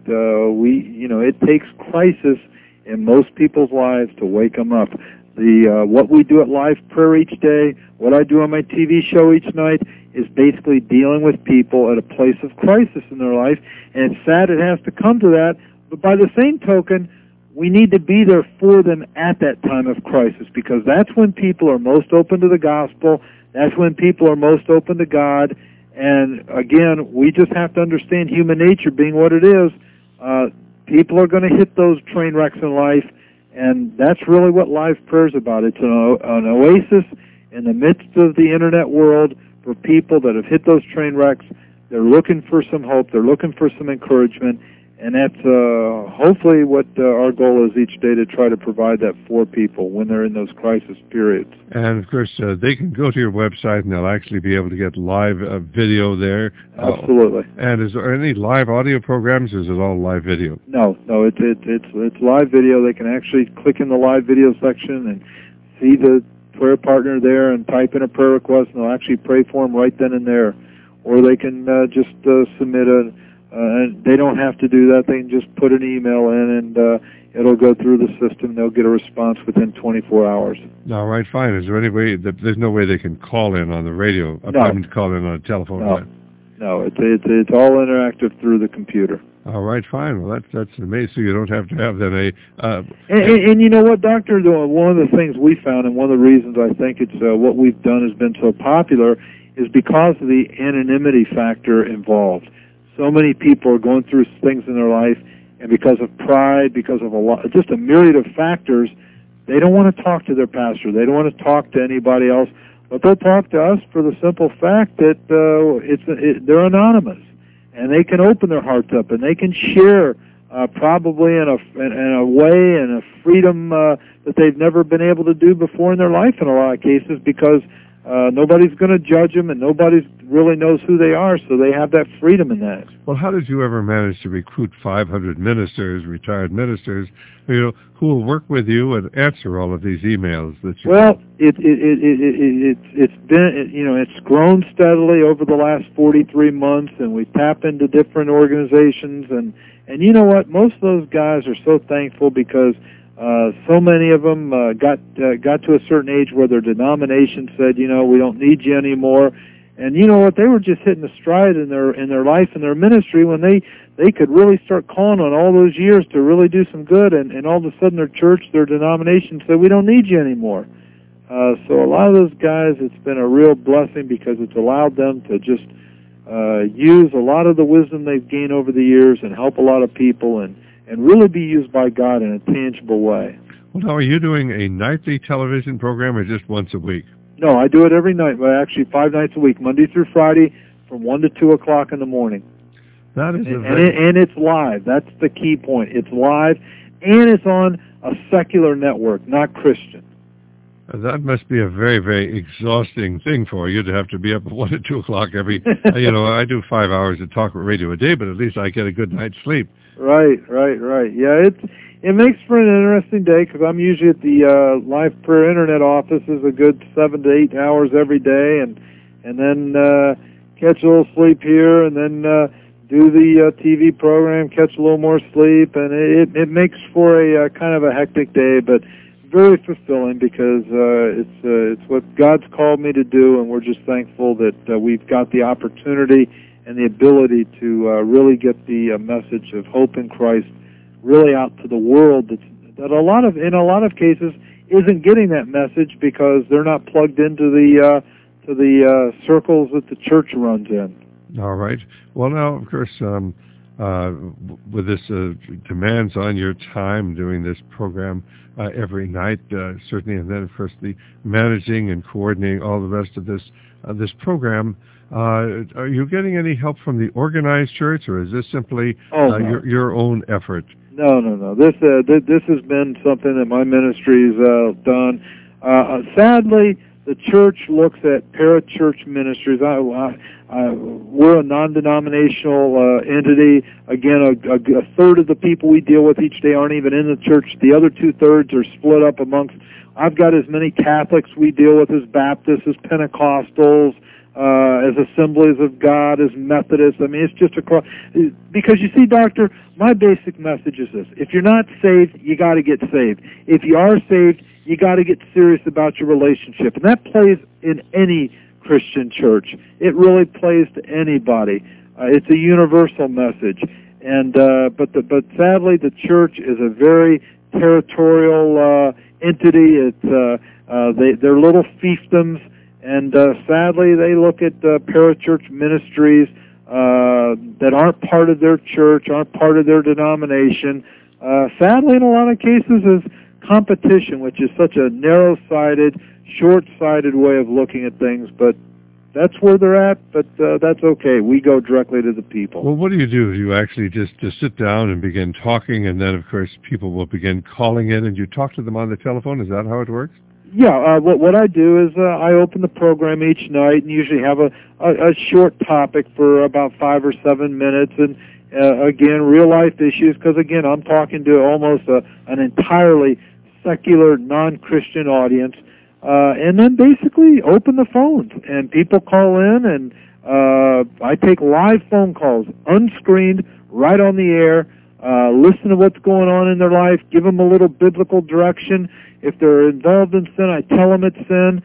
It takes crisis in most people's lives to wake them up. What we do at Live Prayer each day, what I do on my TV show each night, is basically dealing with people at a place of crisis in their life, and it's sad it has to come to that, but by the same token, we need to be there for them at that time of crisis, because that's when people are most open to the gospel, that's when people are most open to God, and again, we just have to understand human nature being what it is. People are going to hit those train wrecks in life, and that's really what Live Prayer is about. It's an oasis in the midst of the Internet world for people that have hit those train wrecks. They're looking for some hope, they're looking for some encouragement, and that's hopefully what our goal is each day, to try to provide that for people when they're in those crisis periods. And, of course, they can go to your website, and they'll actually be able to get live video there. Absolutely. And is there any live audio programs, or is it all live video? No, it's live video. They can actually click in the live video section and see the prayer partner there and type in a prayer request, and they'll actually pray for them right then and there. Or they can just submit and they don't have to do that. They can just put an email in, and it'll go through the system. They'll get a response within 24 hours. All right, fine. Is there any way there's no way they can call in on the radio? No. Call in on a telephone line? No, it's all interactive through the computer. All right, fine. Well, that's amazing. So you don't have to have that And you know what, Doctor? One of the things we found, and one of the reasons I think it's what we've done has been so popular, is because of the anonymity factor involved. So many people are going through things in their life, and because of pride, because of just a myriad of factors, they don't want to talk to their pastor. They don't want to talk to anybody else, but they'll talk to us for the simple fact that they're anonymous, and they can open their hearts up, and they can share probably in a way and a freedom that they've never been able to do before in their life in a lot of cases, because nobody's going to judge them, and nobody really knows who they are, so they have that freedom in that. Well, how did you ever manage to recruit 500 ministers, retired ministers, who will work with you and answer all of these emails that you? Well, it's been, it's grown steadily over the last 43 months, and we tap into different organizations, and you know what? Most of those guys are so thankful, because so many of them got to a certain age where their denomination said, we don't need you anymore. And you know what? They were just hitting a stride in their life and their ministry when they could really start calling on all those years to really do some good. And all of a sudden, their church, their denomination said, we don't need you anymore. So a lot of those guys, it's been a real blessing, because it's allowed them to just use a lot of the wisdom they've gained over the years and help a lot of people and really be used by God in a tangible way. Well, now, are you doing a nightly television program or just once a week? No, I do it every night, but actually 5 nights a week, Monday through Friday, from 1 to 2 o'clock in the morning. That is and it's live. That's the key point. It's live, and it's on a secular network, not Christian. That must be a very, very exhausting thing for you to have to be up at 1 or 2 o'clock every, I do 5 hours of talk radio a day, but at least I get a good night's sleep. Right. Yeah, it makes for an interesting day because I'm usually at the Live Prayer Internet offices a good 7 to 8 hours every day, and then catch a little sleep here, and then do the TV program, catch a little more sleep, and it makes for a kind of a hectic day, but very fulfilling because it's what God's called me to do, and we're just thankful that we've got the opportunity and the ability to really get the message of hope in Christ really out to the world that in a lot of cases isn't getting that message because they're not plugged into the circles that the church runs in. All right. Well, now, of course, with this demands on your time doing this program every night, certainly, and then, of course, the managing and coordinating all the rest of this program, are you getting any help from the organized church, or is this simply no. your own effort? No. This has been something that my ministry's done. Sadly, the church looks at parachurch ministries. We're a non-denominational entity. Again, a third of the people we deal with each day aren't even in the church. The other 2/3 are split up amongst. I've got as many Catholics we deal with as Baptists, as Pentecostals, as Assemblies of God, as Methodists. I mean, it's just across. Because you see, Doctor, my basic message is this: if you're not saved, you got to get saved. If you are saved, you got to get serious about your relationship, and that plays in any Christian church. It really plays to anybody. It's a universal message, and but sadly, the church is a very territorial entity. It's they're little fiefdoms, and sadly, they look at parachurch ministries that aren't part of their church, aren't part of their denomination. Sadly, in a lot of cases, is competition, which is such a narrow-sided, short-sighted way of looking at things, but that's where they're at, but that's okay. We go directly to the people. Well, what do? You actually just sit down and begin talking, and then, of course, people will begin calling in, and you talk to them on the telephone? Is that how it works? Yeah, what I do is I open the program each night and usually have a short topic for about 5 or 7 minutes, and again, real-life issues, because, again, I'm talking to almost an entirely secular, non-Christian audience, and then basically open the phones, and people call in, and I take live phone calls, unscreened, right on the air, listen to what's going on in their life, give them a little biblical direction. If they're involved in sin, I tell them it's sin,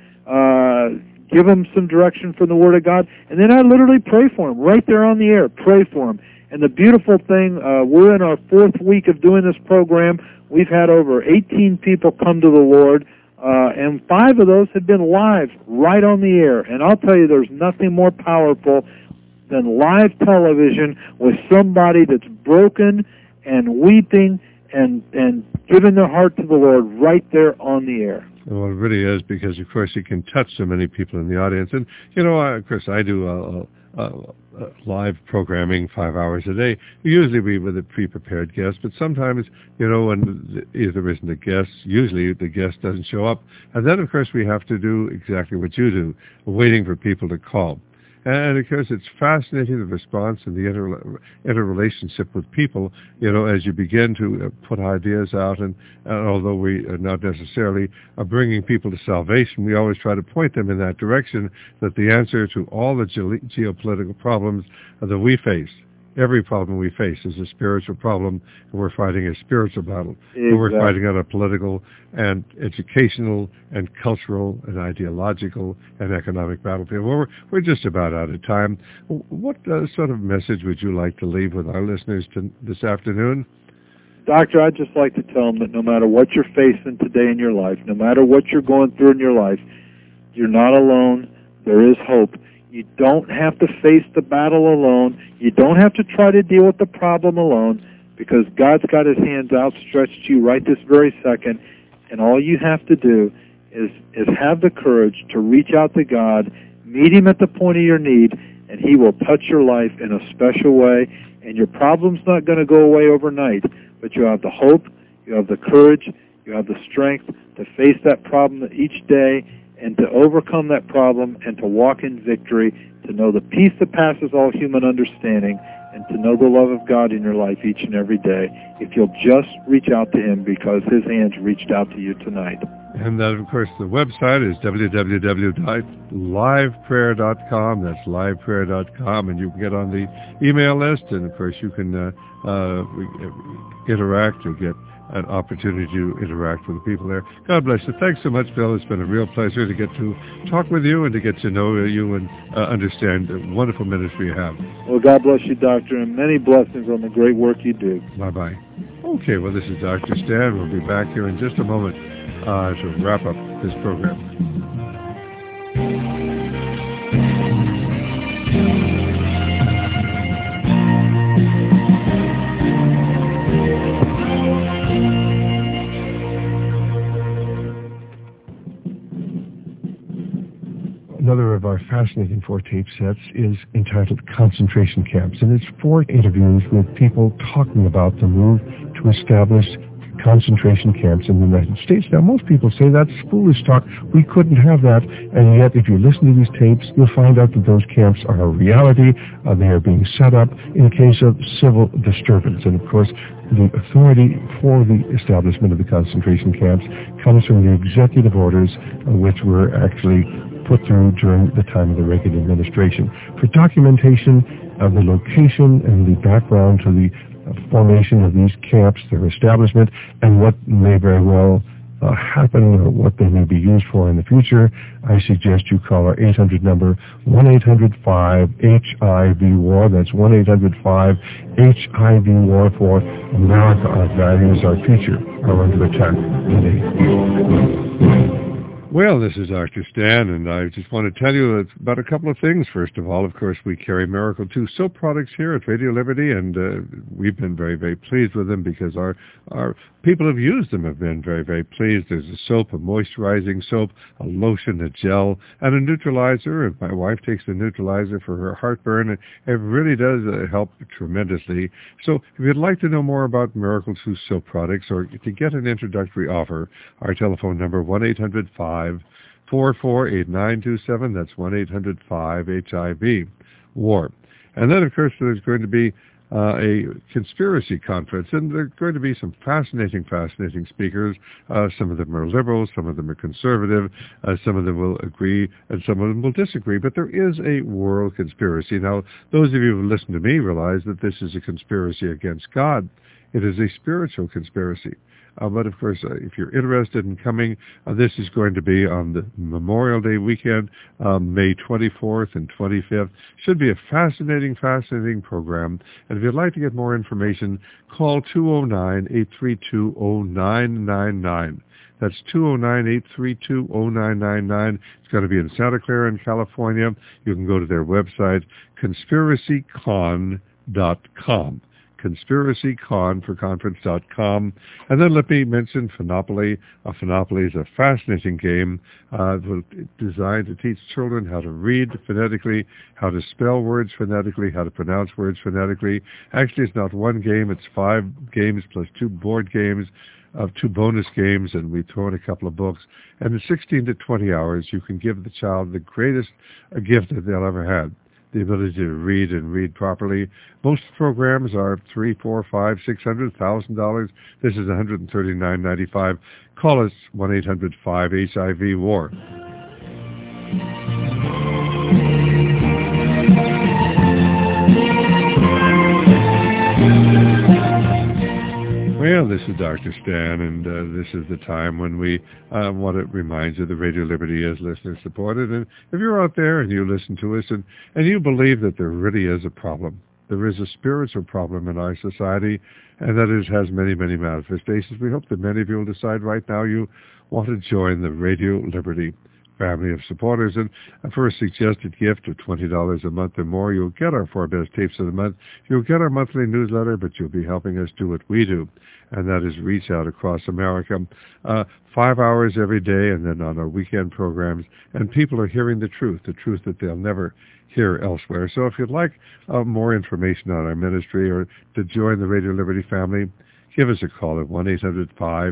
give them some direction from the Word of God, and then I literally pray for them, right there on the air, pray for them. And the beautiful thing, we're in our 4th week of doing this program. We've had over 18 people come to the Lord, and 5 of those have been live, right on the air. And I'll tell you, there's nothing more powerful than live television with somebody that's broken and weeping and giving their heart to the Lord right there on the air. Well, it really is, because, of course, you can touch so many people in the audience. And, of course, I do live programming 5 hours a day. Usually we with a pre-prepared guest, but sometimes, when there isn't a guest, usually the guest doesn't show up. And then, of course, we have to do exactly what you do, waiting for people to call. And, of course, it's fascinating, the response and the interrelationship with people, as you begin to put ideas out. And although we are not necessarily bringing people to salvation, we always try to point them in that direction, that the answer to all the geopolitical problems that we face, every problem we face is a spiritual problem, and we're fighting a spiritual battle. Exactly. And we're fighting on a political and educational and cultural and ideological and economic battlefield. Well, we're just about out of time. What sort of message would you like to leave with our listeners this afternoon? Doctor, I'd just like to tell them that no matter what you're facing today in your life, no matter what you're going through in your life, you're not alone. There is hope. You don't have to face the battle alone. You don't have to try to deal with the problem alone, because God's got His hands outstretched to you right this very second, and all you have to do is have the courage to reach out to God, meet Him at the point of your need, and He will touch your life in a special way, and your problem's not going to go away overnight, but you have the hope, you have the courage, You have the strength to face that problem each day and to overcome that problem and to walk in victory, to know the peace that passes all human understanding, and to know the love of God in your life each and every day, if you'll just reach out to Him, because His hands reached out to you tonight. And that, of course, the website is www.liveprayer.com. That's liveprayer.com, and you can get on the email list, and, of course, you can interact or get an opportunity to interact with the people there. God bless you. Thanks so much, Bill. It's been a real pleasure to get to talk with you and to get to know you and understand the wonderful ministry you have. Well, God bless you, Doctor, and many blessings on the great work you do. Bye-bye. Okay, well, this is Dr. Stan. We'll be back here in just a moment to wrap up this program. Another of our fascinating 4 tape sets is entitled Concentration Camps, and it's 4 interviews with people talking about the move to establish concentration camps in the United States. Now, most people say that's foolish talk. We couldn't have that. And yet, if you listen to these tapes, you'll find out that those camps are a reality. They are being set up in case of civil disturbance. And, of course, the authority for the establishment of the concentration camps comes from the executive orders, which were actually put through during the time of the Reagan administration. For documentation of the location and the background to the formation of these camps, their establishment, and what may very well happen or what they may be used for in the future, I suggest you call our 800 number, 1-800-5-HIV-WAR. That's 1-800-5-HIV-WAR for America, Our Values, Our Future are under attack today. Well, this is Dr. Stan, and I just want to tell you about a couple of things. First of all, of course, we carry Miracle 2 soap products here at Radio Liberty, and we've been very, very pleased with them because our people who've used them have been very, very pleased. There's a soap, a moisturizing soap, a lotion, a gel, and a neutralizer. And my wife takes the neutralizer for her heartburn, and it really does help tremendously. So if you'd like to know more about Miracle 2 soap products or to get an introductory offer, our telephone number, 1-800-544-8927. That's 1-800-5-HIV-WAR. And then, of course, there's going to be a conspiracy conference, and there are going to be some fascinating speakers. Some of them are liberals, some of them are conservative, some of them will agree, and some of them will disagree, but there is a world conspiracy. Now, those of you who listen to me realize that this is a conspiracy against God. It is a spiritual conspiracy. But, of course, if you're interested in coming, this is going to be on the Memorial Day weekend, May 24th and 25th. Should be a fascinating program. And if you'd like to get more information, call 209-832-0999. That's 209-832-0999. It's going to be in Santa Clara in California. You can go to their website, conspiracycon.com. conspiracycon for conference.com. And then let me mention Phenopoly. Phenopoly is a fascinating game designed to teach children how to read phonetically, how to spell words phonetically, how to pronounce words phonetically. Actually, it's not one game, it's 5 games plus 2 board games, 2 bonus games, and we throw in a couple of books. And in 16 to 20 hours, you can give the child the greatest gift that they'll ever had, the ability to read and read properly. Most programs are $300, $400, $500, $600, $1,000. This is $139.95. Call us 1-800-5-HIV-WAR. Well, this is Dr. Stan, and this is the time when we want to remind you that Radio Liberty is listener-supported. And if you're out there and you listen to us and you believe that there really is a problem, there is a spiritual problem in our society, and that it has many, many manifestations, we hope that many of you will decide right now you want to join the Radio Liberty family of supporters. And for a suggested gift of $20 a month or more, you'll get our 4 best tapes of the month. You'll get our monthly newsletter, but you'll be helping us do what we do, and that is reach out across America 5 hours every day, and then on our weekend programs. And people are hearing the truth that they'll never hear elsewhere. So if you'd like more information on our ministry or to join the Radio Liberty family, give us a call at 1-800-5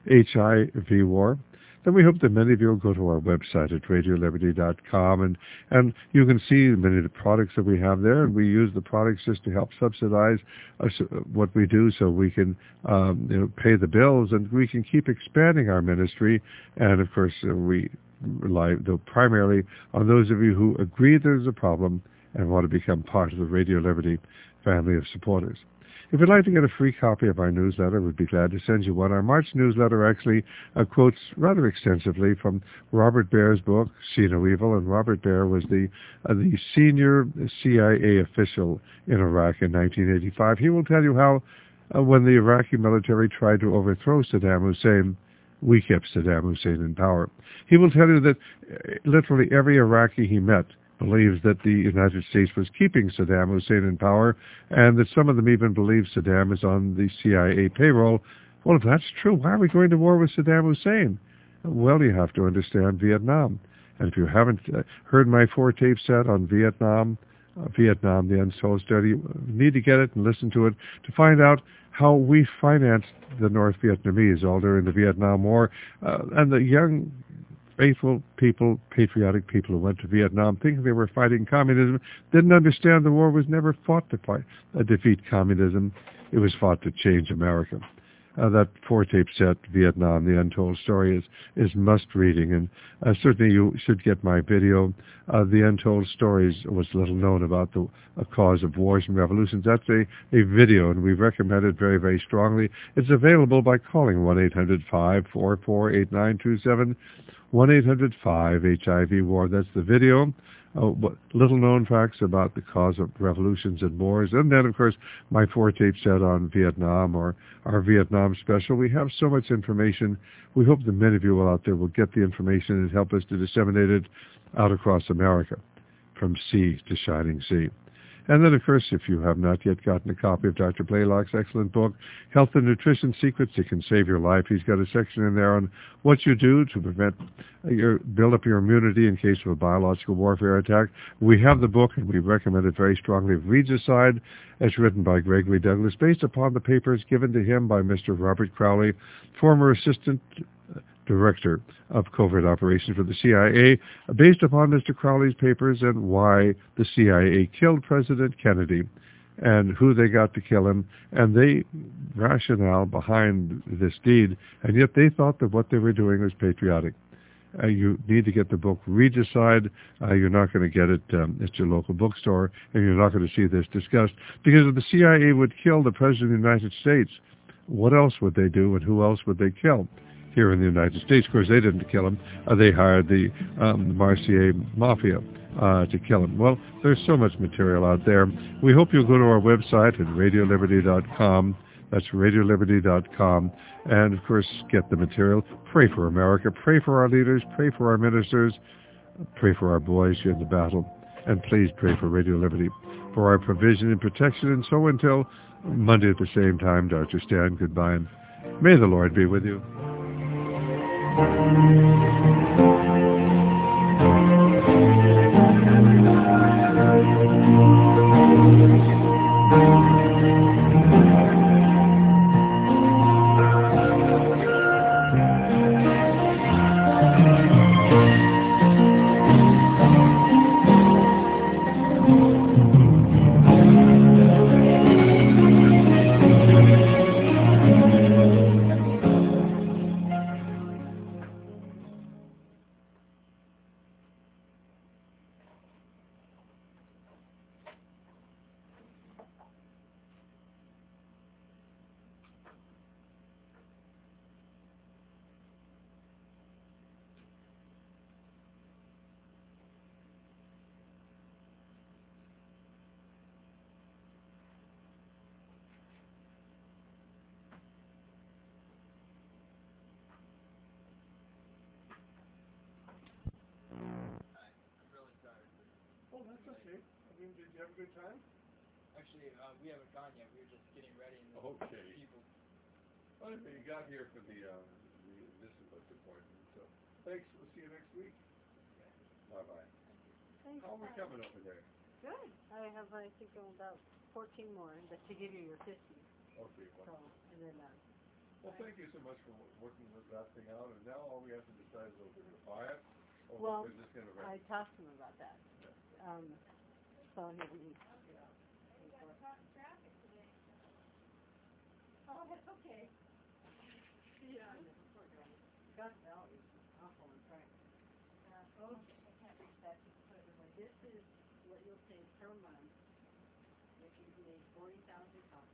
HIV war, then we hope that many of you will go to our website at radioliberty.com, and you can see many of the products that we have there, and we use the products just to help subsidize what we do so we can pay the bills, and we can keep expanding our ministry. And of course, we rely primarily on those of you who agree there's a problem and want to become part of the Radio Liberty family of supporters. If you'd like to get a free copy of our newsletter, we'd be glad to send you one. Our March newsletter actually quotes rather extensively from Robert Baer's book, See No Evil, and Robert Baer was the senior CIA official in Iraq in 1985. He will tell you how when the Iraqi military tried to overthrow Saddam Hussein, we kept Saddam Hussein in power. He will tell you that literally every Iraqi he met believes that the United States was keeping Saddam Hussein in power, and that some of them even believe Saddam is on the CIA payroll. Well, if that's true, why are we going to war with Saddam Hussein? Well, you have to understand Vietnam. And if you haven't heard my 4-tape set on Vietnam, the Untold Story, you need to get it and listen to it to find out how we financed the North Vietnamese all during the Vietnam War, and the young faithful people, patriotic people who went to Vietnam thinking they were fighting communism, didn't understand the war was never fought to defeat communism. It was fought to change America. That 4-tape set, Vietnam, The Untold Story, is must-reading, and certainly you should get my video. The Untold Stories was little known about the cause of wars and revolutions. That's a video, and we recommend it very, very strongly. It's available by calling 1-800-544-8927, 1-800-5-HIV-WAR. That's the video. Little-known facts about the cause of revolutions and wars. And then, of course, my 4-tape set on Vietnam, or our Vietnam special. We have so much information. We hope that many of you out there will get the information and help us to disseminate it out across America, from sea to shining sea. And then, of course, if you have not yet gotten a copy of Dr. Blaylock's excellent book, Health and Nutrition Secrets That Can Save Your Life, he's got a section in there on what you do to build up your immunity in case of a biological warfare attack. We have the book, and we recommend it very strongly. Regicide, as written by Gregory Douglas, based upon the papers given to him by Mr. Robert Crowley, former assistant director of covert operations for the CIA, based upon Mr. Crowley's papers and why the CIA killed President Kennedy and who they got to kill him, and the rationale behind this deed, and yet they thought that what they were doing was patriotic. You need to get the book Regicide. You're not going to get it at your local bookstore, and you're not going to see this discussed, because if the CIA would kill the President of the United States, what else would they do, and who else would they kill? Here in the United States, of course, they didn't kill him. They hired the Marseille Mafia to kill him. Well, there's so much material out there. We hope you'll go to our website at radioliberty.com. That's radioliberty.com. And, of course, get the material. Pray for America. Pray for our leaders. Pray for our ministers. Pray for our boys here in the battle. And please pray for Radio Liberty, for our provision and protection. And so until Monday at the same time, Dr. Stan, goodbye. And may the Lord be with you. We haven't gone yet. We were just getting ready. And Okay. People. Well, you got here for the Elizabeth appointment, so thanks. We'll see you next week. Okay. Bye-bye. Thanks. How are we coming over there? Good. I think, about 14 more to give you your 50. Okay. So, and then Well, thank you so much for working with that thing out, and now all we have to decide is whether we're going to buy it or Well, whether we're just going to rent I it. talked to him about that. Yeah. So he didn't. Oh, that's okay. Yeah. Gus Valley is awful in price. Oh, I can't reach that. Just put it away. This is what you'll save per month if you made 40,000 copies.